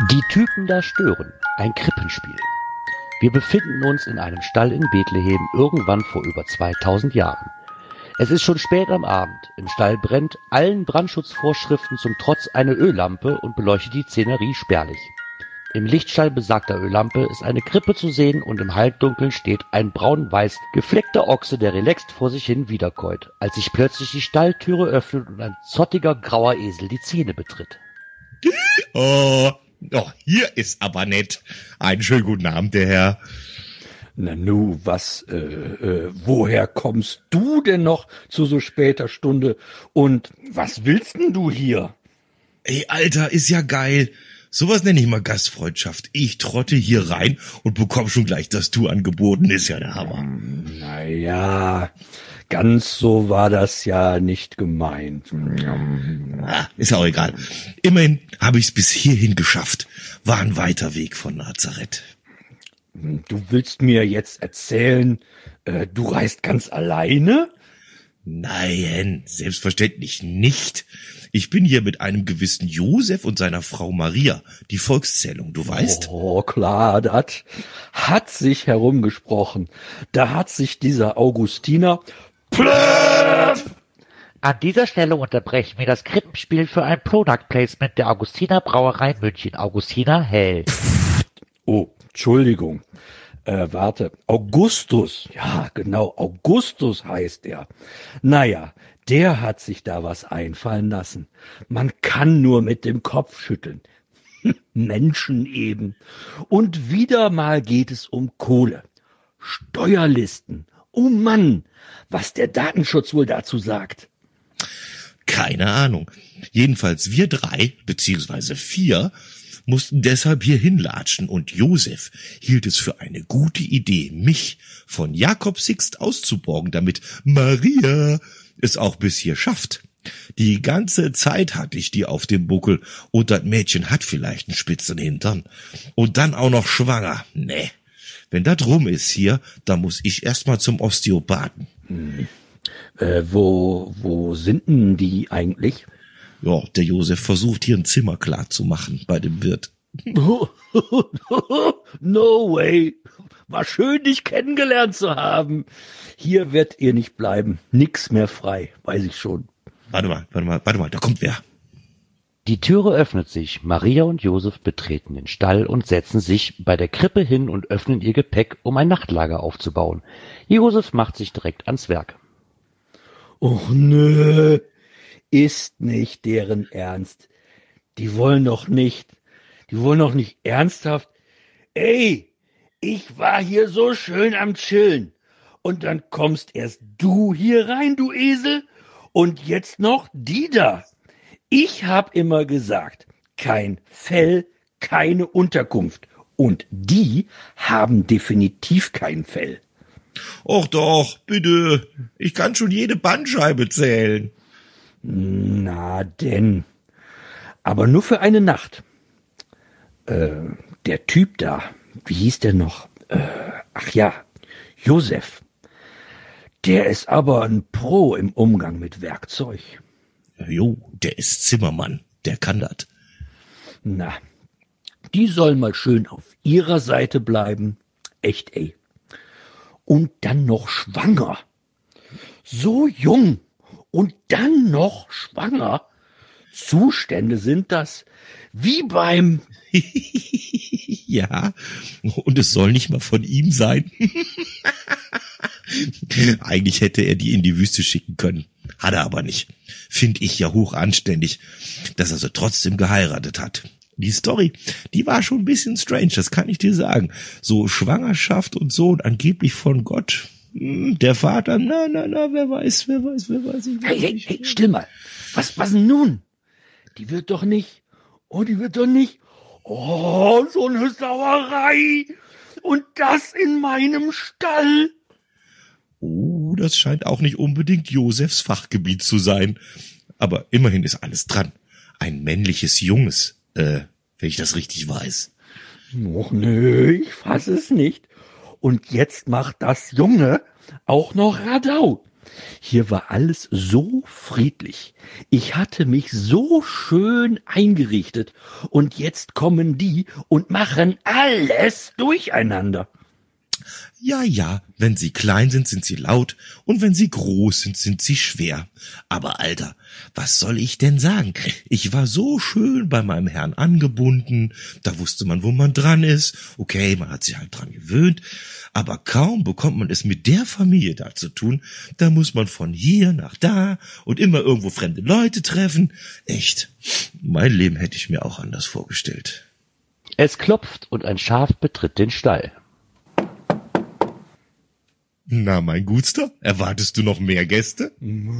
Die Typen da stören. Ein Krippenspiel. Wir befinden uns in einem Stall in Bethlehem irgendwann vor über 2000 Jahren. Es ist schon spät am Abend. Im Stall brennt allen Brandschutzvorschriften zum Trotz eine Öllampe und beleuchtet die Szenerie spärlich. Im Lichtschall besagter Öllampe ist eine Krippe zu sehen und im Halbdunkeln steht ein braun-weiß gefleckter Ochse, der relaxt vor sich hin wiederkäut, als sich plötzlich die Stalltüre öffnet und ein zottiger grauer Esel die Szene betritt. Oh, hier ist aber nett. Einen schönen guten Abend, der Herr. Nanu, woher kommst du denn noch zu so später Stunde? Und was willst denn du hier? Ey, Alter, ist ja geil. Sowas nenne ich mal Gastfreundschaft. Ich trotte hier rein und bekomme schon gleich das Du angeboten. Ist ja der Hammer. Naja, ganz so war das ja nicht gemeint. Ist auch egal. Immerhin habe ich es bis hierhin geschafft. War ein weiter Weg von Nazareth. Du willst mir jetzt erzählen, du reist ganz alleine? Nein, selbstverständlich nicht. Ich bin hier mit einem gewissen Josef und seiner Frau Maria, die Volkszählung, du weißt? Oh, klar, das hat sich herumgesprochen. Da hat sich dieser Augustiner Plöff! An dieser Stelle unterbrechen wir das Krippenspiel für ein Product Placement der Augustiner Brauerei München. Augustiner Hell. Oh, Entschuldigung. Warte, Augustus. Ja, genau, Augustus heißt er. Naja, der hat sich da was einfallen lassen. Man kann nur mit dem Kopf schütteln. Menschen eben. Und wieder mal geht es um Kohle. Steuerlisten. Oh Mann, was der Datenschutz wohl dazu sagt. Keine Ahnung. Jedenfalls wir 3, beziehungsweise 4, mussten deshalb hier hinlatschen und Josef hielt es für eine gute Idee, mich von Jakob Sixt auszuborgen, damit Maria es auch bis hier schafft. Die ganze Zeit hatte ich die auf dem Buckel und das Mädchen hat vielleicht einen spitzen Hintern. Und dann auch noch schwanger. Nee, wenn das rum ist hier, dann muss ich erstmal zum Osteopathen. Wo sind denn die eigentlich? Ja, der Josef versucht hier ein Zimmer klar zu machen bei dem Wirt. No way. War schön, dich kennengelernt zu haben. Hier werdet ihr nicht bleiben. Nix mehr frei, weiß ich schon. Warte mal, da kommt wer. Die Türe öffnet sich. Maria und Josef betreten den Stall und setzen sich bei der Krippe hin und öffnen ihr Gepäck, um ein Nachtlager aufzubauen. Josef macht sich direkt ans Werk. Och nö. Ist nicht deren Ernst. Die wollen doch nicht ernsthaft. Ey, ich war hier so schön am Chillen. Und dann kommst erst du hier rein, du Esel. Und jetzt noch die da. Ich hab immer gesagt, kein Fell, keine Unterkunft. Und die haben definitiv kein Fell. Och doch, bitte. Ich kann schon jede Bandscheibe zählen. Na denn. Aber nur für eine Nacht. Der Typ da, wie hieß der noch? Ach ja, Josef. Der ist aber ein Pro im Umgang mit Werkzeug. Jo, der ist Zimmermann, der kann das. Na, die sollen mal schön auf ihrer Seite bleiben. Echt, ey. Und dann noch schwanger. So jung. Und dann noch schwanger. Zustände sind das wie beim... Ja, und es soll nicht mal von ihm sein. Eigentlich hätte er die in die Wüste schicken können. Hat er aber nicht. Find ich ja hoch anständig, dass er sie trotzdem geheiratet hat. Die Story, die war schon ein bisschen strange, das kann ich dir sagen. So Schwangerschaft und so und angeblich von Gott. Der Vater, na, wer weiß. Hey, still mal. Was denn nun? Die wird doch nicht. Oh, so eine Sauerei. Und das in meinem Stall. Oh, das scheint auch nicht unbedingt Josefs Fachgebiet zu sein. Aber immerhin ist alles dran. Ein männliches Junges, wenn ich das richtig weiß. Och nö, ich fass es nicht. Und jetzt macht das Junge auch noch Radau. Hier war alles so friedlich. Ich hatte mich so schön eingerichtet. Und jetzt kommen die und machen alles durcheinander. Ja, wenn sie klein sind, sind sie laut, und wenn sie groß sind, sind sie schwer. Aber Alter, was soll ich denn sagen? Ich war so schön bei meinem Herrn angebunden, da wusste man, wo man dran ist. Okay, man hat sich halt dran gewöhnt, aber kaum bekommt man es mit der Familie da zu tun, da muss man von hier nach da und immer irgendwo fremde Leute treffen. Echt, mein Leben hätte ich mir auch anders vorgestellt. Es klopft und ein Schaf betritt den Stall. Na, mein Gutster, erwartest du noch mehr Gäste?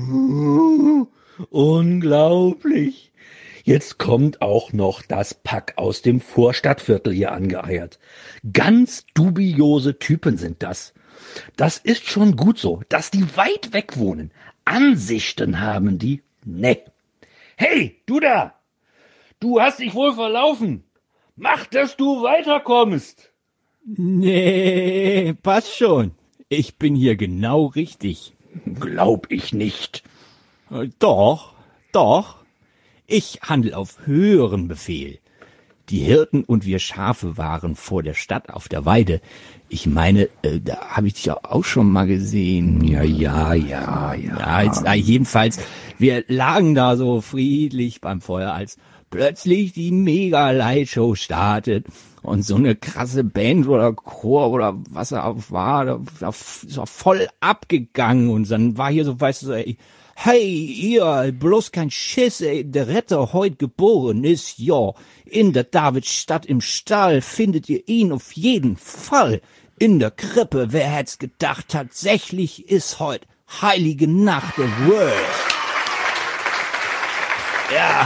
Unglaublich. Jetzt kommt auch noch das Pack aus dem Vorstadtviertel hier angeeiert. Ganz dubiose Typen sind das. Das ist schon gut so, dass die weit weg wohnen. Ansichten haben die? Ne. Hey, du da! Du hast dich wohl verlaufen. Mach, dass du weiterkommst. Nee, passt schon. Ich bin hier genau richtig. Glaub ich nicht. Doch. Ich handle auf höherem Befehl. Die Hirten und wir Schafe waren vor der Stadt auf der Weide. Ich meine, da habe ich dich auch schon mal gesehen. Ja. Jedenfalls, wir lagen da so friedlich beim Feuer, als plötzlich die Mega-Lightshow startet. Und so eine krasse Band oder Chor oder was er auch war, da war voll abgegangen. Und dann war hier so, weißt du, so, ey, hey, ihr, bloß kein Schiss, ey, der Retter heut geboren ist, ja. In der Davidstadt im Stall findet ihr ihn auf jeden Fall. In der Krippe, wer hätt's gedacht, tatsächlich ist heut heilige Nacht der World. Ja.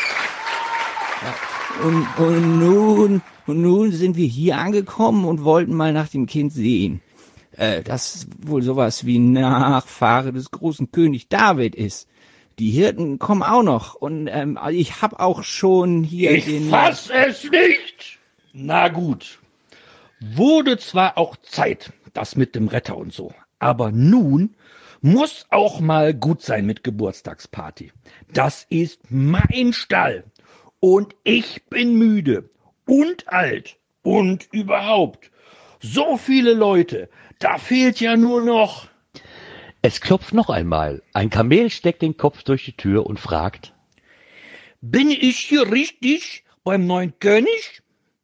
Und nun sind wir hier angekommen und wollten mal nach dem Kind sehen. Das wohl sowas wie Nachfahre des großen König David ist. Die Hirten kommen auch noch und ich hab auch schon hier Ich fass es nicht! Na gut. Wurde zwar auch Zeit, das mit dem Retter und so, aber nun muss auch mal gut sein mit Geburtstagsparty. Das ist mein Stall und ich bin müde und alt und überhaupt. So viele Leute, da fehlt ja nur noch... Es klopft noch einmal. Ein Kamel steckt den Kopf durch die Tür und fragt: Bin ich hier richtig beim neuen König?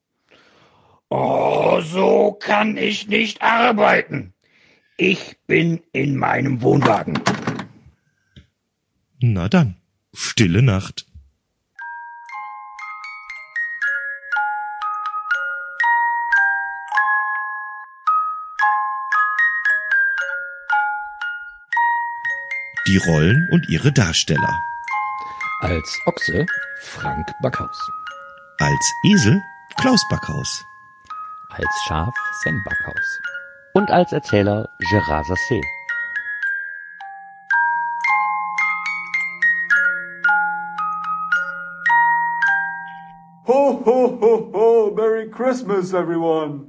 Oh, so kann ich nicht arbeiten. Ich bin in meinem Wohnwagen. Na dann, stille Nacht. Die Rollen und ihre Darsteller. Als Ochse Frank Backhaus. Als Esel Klaus Backhaus. Als Schaf Sven Backhaus. und als Erzähler Gérard Sassé. Ho, ho, ho, ho! Merry Christmas, everyone!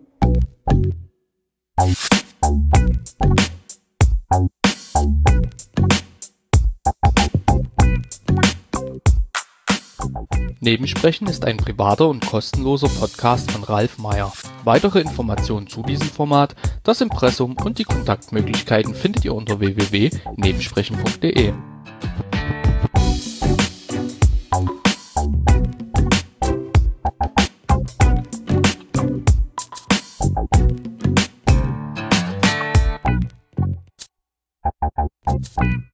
Nebensprechen ist ein privater und kostenloser Podcast von Ralf Meyer. Weitere Informationen zu diesem Format, das Impressum und die Kontaktmöglichkeiten findet ihr unter www.nebensprechen.de.